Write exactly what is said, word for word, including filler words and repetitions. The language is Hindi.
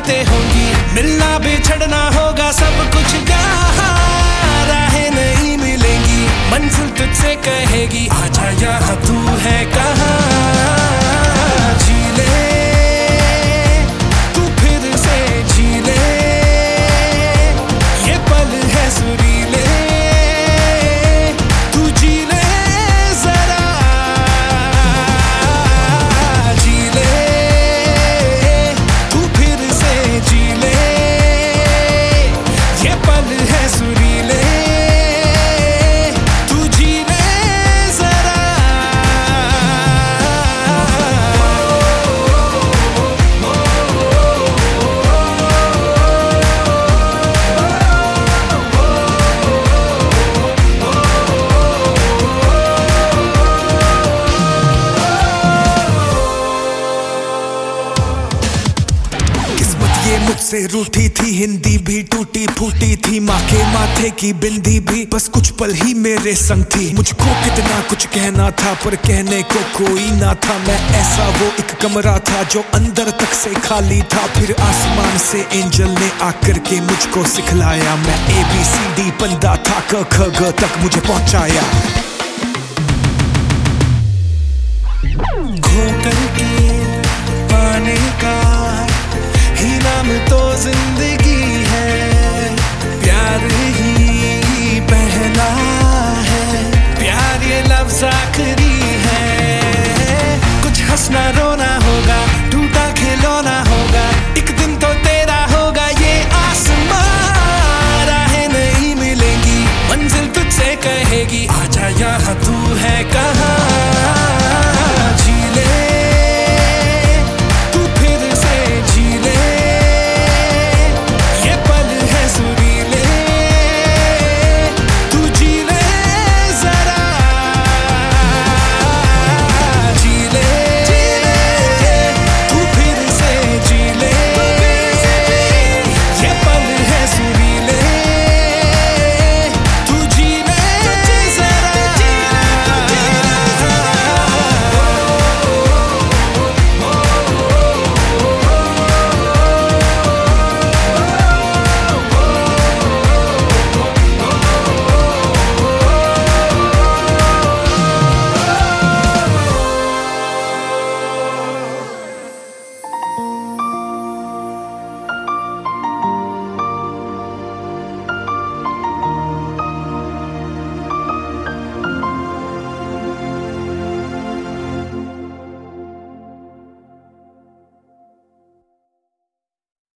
बातें होंगी, मिलना बिछड़ना होगा सब कुछ यहाँ, राहें नहीं मिलेंगी, मंजिल तुझसे कहेगी आजा यहाँ तू है कहाँ। जी ले तू फिर से जी ले, ये पल है सुरीले, तू जी ले जरा, जी ले तू फिर से जी ले, ये पल है सुरीले, तू जी ले जरा। ये मुझसे रूठी थी, हिंदी भी टूटी फूटी थी, माँ के माथे की बिंदी भी बस कुछ पल ही मेरे संग थी। मुझको कितना कुछ कहना था पर कहने को कोई ना था, मैं ऐसा वो एक कमरा था जो अंदर तक से खाली था। फिर आसमान से एंजल ने आकर के मुझको सिखलाया, मैं ए बी सी डी बंदा था, क ख ग तक मुझे पहुंचाया। खो करके पाने का